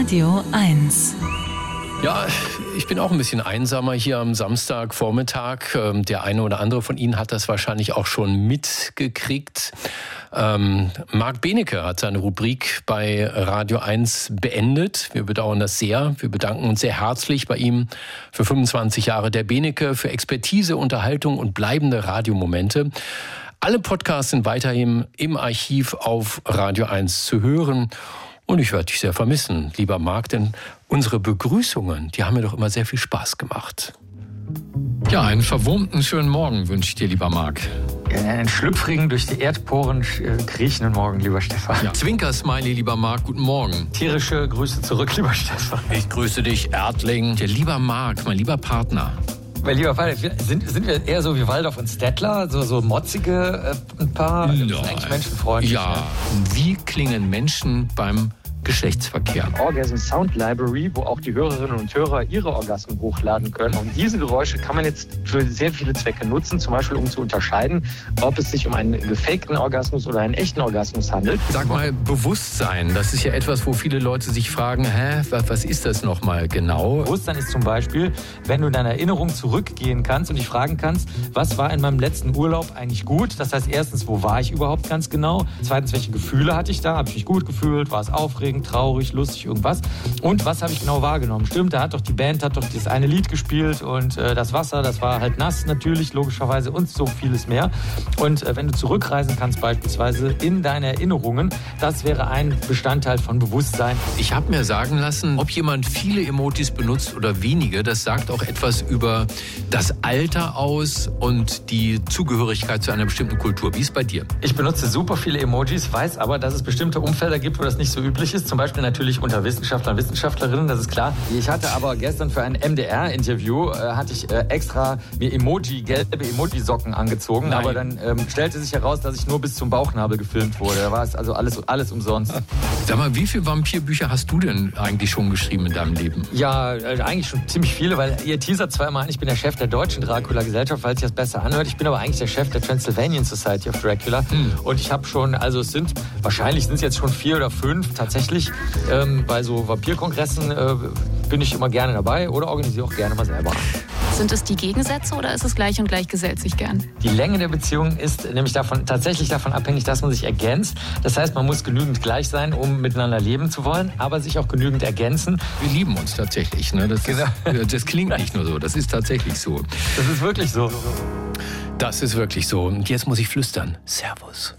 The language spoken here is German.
Radio 1. Ja, ich bin auch ein bisschen einsamer hier am Samstagvormittag. Der eine oder andere von Ihnen hat das wahrscheinlich auch schon mitgekriegt. Marc Benecke hat seine Rubrik bei Radio 1 beendet. Wir bedauern das sehr. Wir bedanken uns sehr herzlich bei ihm für 25 Jahre der Benecke, für Expertise, Unterhaltung und bleibende Radiomomente. Alle Podcasts sind weiterhin im Archiv auf Radio 1 zu hören. Und ich werde dich sehr vermissen, lieber Marc, denn unsere Begrüßungen, die haben mir doch immer sehr viel Spaß gemacht. Ja, einen verwurmten schönen Morgen wünsche ich dir, lieber Marc. Einen schlüpfrigen, durch die Erdporen kriechenden Morgen, lieber Stefan. Ja. Zwinker-Smiley, lieber Marc, guten Morgen. Tierische Grüße zurück, lieber Stefan. Ich grüße dich, Erdling. Der lieber Marc, mein lieber Partner. Mein lieber Vater, sind wir eher so wie Waldorf und Stettler, so motzige ein paar? Eigentlich menschenfreundlich. Ja, wie klingen Menschen beim Geschlechtsverkehr? Orgasm Sound Library, wo auch die Hörerinnen und Hörer ihre Orgasmen hochladen können. Und diese Geräusche kann man jetzt für sehr viele Zwecke nutzen, zum Beispiel um zu unterscheiden, ob es sich um einen gefakten Orgasmus oder einen echten Orgasmus handelt. Sag mal, Bewusstsein, das ist ja etwas, wo viele Leute sich fragen, was ist das nochmal genau? Bewusstsein ist zum Beispiel, wenn du in deiner Erinnerung zurückgehen kannst und dich fragen kannst, was war in meinem letzten Urlaub eigentlich gut? Das heißt, erstens, wo war ich überhaupt ganz genau? Zweitens, welche Gefühle hatte ich da? Habe ich mich gut gefühlt? War es aufregend? Traurig, lustig, irgendwas. Und was habe ich genau wahrgenommen? Stimmt, die Band hat doch das eine Lied gespielt und das Wasser, das war halt nass natürlich, logischerweise, und so vieles mehr. Und wenn du zurückreisen kannst beispielsweise in deine Erinnerungen, das wäre ein Bestandteil von Bewusstsein. Ich habe mir sagen lassen, ob jemand viele Emojis benutzt oder wenige, das sagt auch etwas über das Alter aus und die Zugehörigkeit zu einer bestimmten Kultur. Wie ist es bei dir? Ich benutze super viele Emojis, weiß aber, dass es bestimmte Umfelder gibt, wo das nicht so üblich ist. Zum Beispiel natürlich unter Wissenschaftlern und Wissenschaftlerinnen, das ist klar. Ich hatte aber gestern für ein MDR-Interview extra mir gelbe Emoji-Socken angezogen. Nein. Aber dann stellte sich heraus, dass ich nur bis zum Bauchnabel gefilmt wurde. Da war es also alles umsonst. Sag mal, wie viele Vampirbücher hast du denn eigentlich schon geschrieben in deinem Leben? Ja, eigentlich schon ziemlich viele, weil ihr teasert zwar immer an, ich bin der Chef der deutschen Dracula-Gesellschaft, weil sich das besser anhört. Ich bin aber eigentlich der Chef der Transylvanian Society of Dracula. Und ich habe schon, wahrscheinlich sind es jetzt schon 4 oder 5 tatsächlich. Bei so Vampirkongressen bin ich immer gerne dabei oder organisiere auch gerne mal selber. Sind es die Gegensätze oder ist es gleich und gleich gesellt sich gern? Die Länge der Beziehung ist nämlich tatsächlich davon abhängig, dass man sich ergänzt. Das heißt, man muss genügend gleich sein, um miteinander leben zu wollen, aber sich auch genügend ergänzen. Wir lieben uns tatsächlich. Ne? Das klingt nicht nur so, das ist tatsächlich so. Das ist wirklich so. Das ist wirklich so. Und jetzt muss ich flüstern. Servus.